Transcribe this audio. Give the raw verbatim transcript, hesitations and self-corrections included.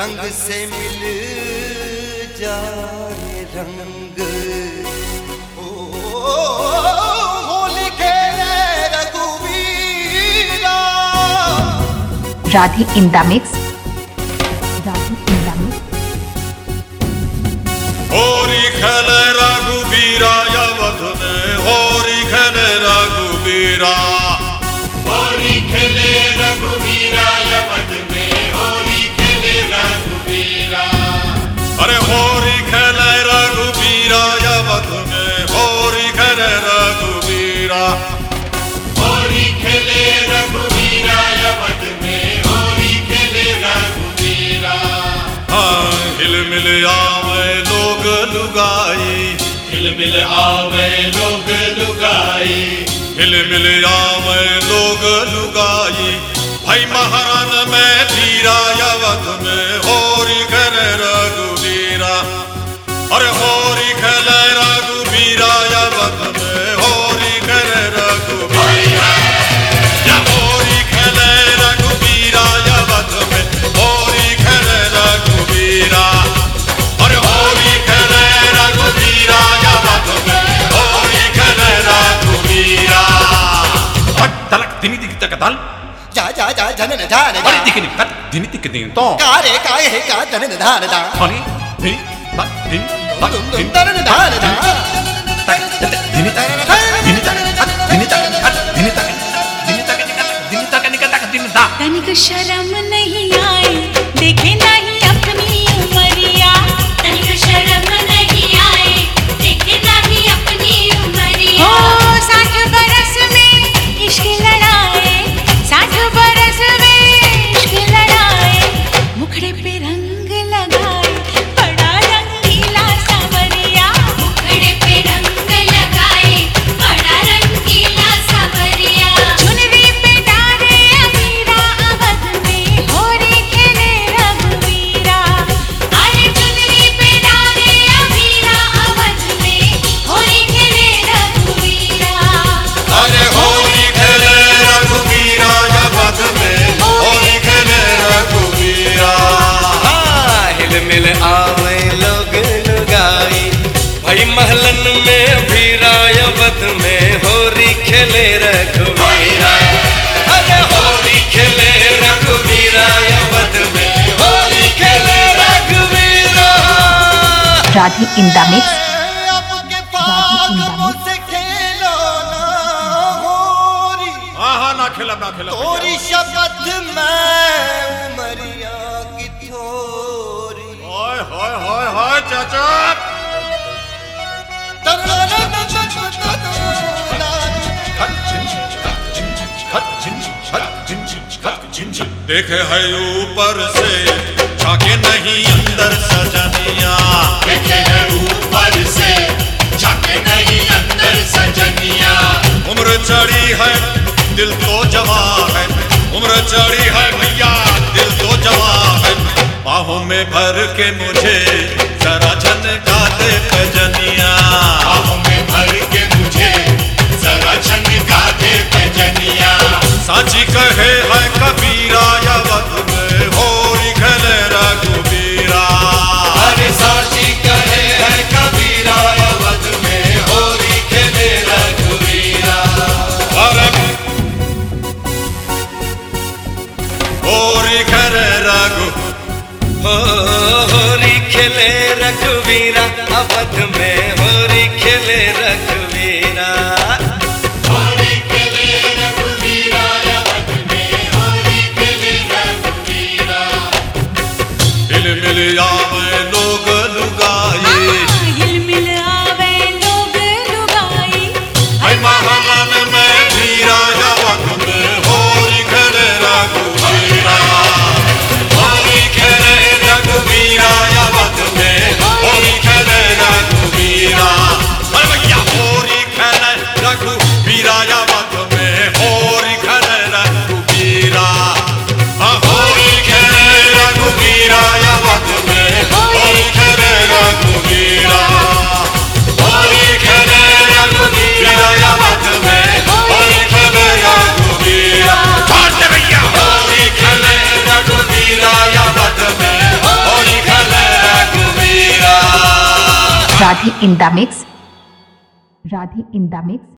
रंग से मिल जाए रंग ओ होली खेले रघुवीरा। Radhi in the mix. Radhi in the mix. होरी खेले रघुवीरा अवध में, होरी खेले रघुवीरा, होली खेले रघुवीरा अवध में, होली खेले रघुवीरा। अरे होरी खेले रघुवीरा अवध में, होरी खेले रघुवीरा, होली खेले रघुवीरा अवध में, होली खेले रघुवीरा। हाँ हिल मिल आवे लोग लुगाई, हिल मिल आवे लोग लुगाई, हिल मिल आवे लोग लुगाई। भाई महारान में धीरा अवध में, होरी खेले रघुवीरा। अरे होरी खेले रघुवीरा अवध में, होरी खेले रघुवीरा, या होरी खेले रघुवीरा अवध में, होरी खेले रघुवीरा। अरे होरी खेले रघुवीरा अवध में, होरी खेले रघुवीरा। हट तलक दिनी दिख तक दल जा जा जा जनन धान अरे दिखनी कट दिनी दिख दिन तो कारे काय है का जनन धान दा हनी दिन बा दिन बा दिन जनन धान दा तक दिनी तक दिनी तक दिनी तक दिनी तक दिनी तक दिनी तक निकल तक दिन दा। तनिक शर्म नहीं आए देखे नहीं अपनी उमरिया, तनिक शर्म नहीं आए देखे नहीं अपनी उमरिया। ओ साठ बरस में इश्क लड़ाए, साठ बरस में इश्क लड़ाए, मुखड़े पे रंग लगाए बड़ा रंगीला सांवरिया, मुखड़े पे रंग लगाए बड़ा रंगीला सांवरिया। चुनरी पे डारे अबीरा अवध में, होरी खेले रघुवीरा। अरे चुनरी पे डारे अबीरा अवध में, होरी खेले रघुवीरा। अरे होली खेले रघुवीरा अवध में, होली खेले रघुवीरा। हाँ हिल मिल आवे लोग लुगाई। भाई महलन में भीरा अवध में, होरी खेले रघुवीरा। अरे होली खेले रघुवीरा अवध में, होली खेले रघुवीरा। Radhi in the mix. आपके फागुन से खेलो ना होरी, हाँ हाँ ना खेला ना खेला तोरी शपथ में उमरिया की थोरी। हाय हाय हाय हाय चाचा देखे है ऊपर से झाके नहीं अंदर सजनिया, देखे है ऊपर से झाके नहीं अंदर सजनिया। उम्र चढ़ी है दिल तो जवा है, उम्र चढ़ी है भैया दिल तो जवा है। बाहों में भर के मुझे जरा झनका दे पैजनिया, बाहों में भर के मुझे जरा झनका दे पैजनिया। साची कहे है कबीरा अवध में, होरी खेले रघुवीरा। अरे साची कहे है कबीरा अवध में, होली खेले रघुवीरा। अरे होरी खेले रघु हो होरी खेले रघुवीरा अवध में, होरी खेले रघुवीरा। होली खेले रघुवीरा अवध में, होली खेले रघुवीरा। हिल मिल आवे लोग लुगाई। हिल मिल आवे लोग लुगाई। भाई महारान में धीरा अवध में, होरी खेले रघुवीरा। होरी खेले रघुवीरा अवध में, होरी खेले रघुवीरा। अरे भैया होरी खेले रघुवीरा अवध में, होरी खेले रघुवीरा। हाँ होरी खेले रघुवीरा अवध में, होरी Radhe in the mix. Radhe in the mix.